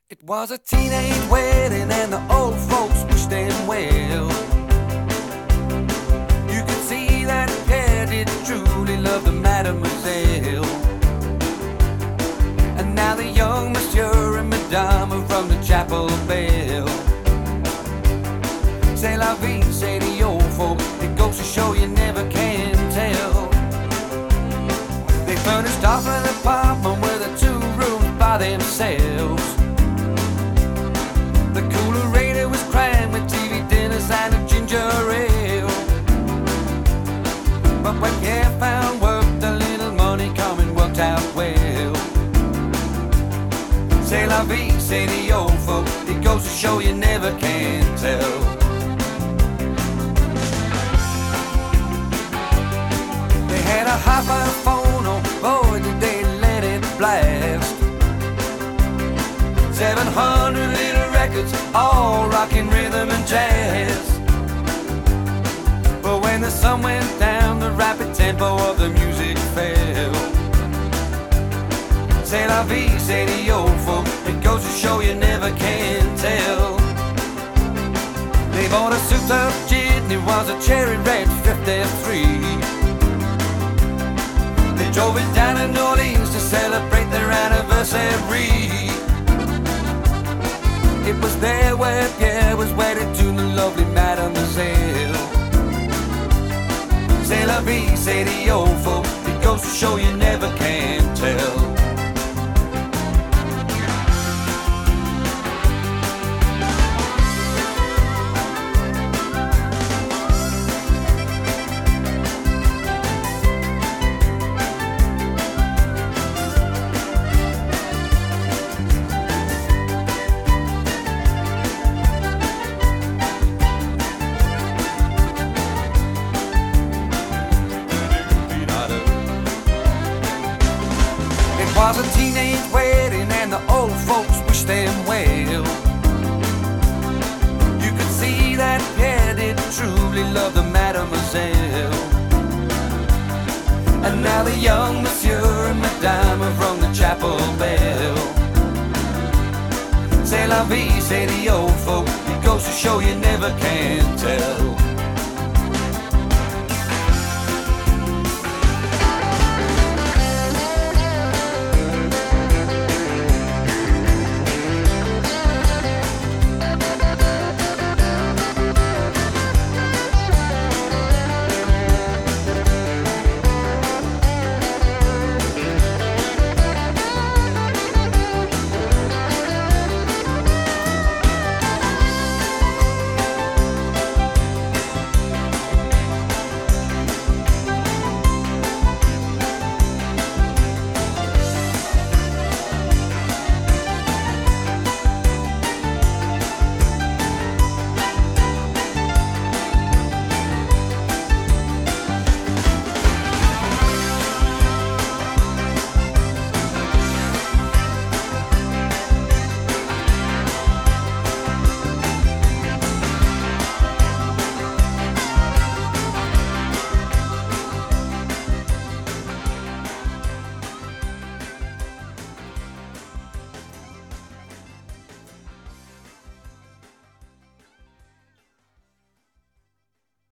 It was a teenage wedding and the old folks wished them well. You could see that pair did truly love the mademoiselle. And now the young monsieur and madame are from the chapel bell. C'est la vie, say the old folks. It goes to show you never can tell. They furnished off an apartment with the 2 rooms by themselves. The coolerator was crammed with TV dinners and a ginger ale. But when Pierre found work, the little money coming worked out well. C'est la vie, say the old folk. It goes to show you never can tell. They had a hi-fi phone, oh boy did they let it blast. 700 little records, all rockin' rhythm and jazz. But when the sun went down, the rapid tempo of the music fell. C'est la vie, say the old folk. It goes to show you never can tell. They bought a souped-up jitney, it was a cherry red 53. They drove it down to New Orleans to celebrate their anniversary. It was there where Pierre was wedded to the lovely mademoiselle. C'est la vie, say the old folk. It goes to show you never can tell. It was a teenage wedding and the old folks wished them well. You could see that Pierre did truly love the mademoiselle. And now the young monsieur and madame have rung the chapel bell. C'est la vie, say the old folk. It goes to show you never can tell.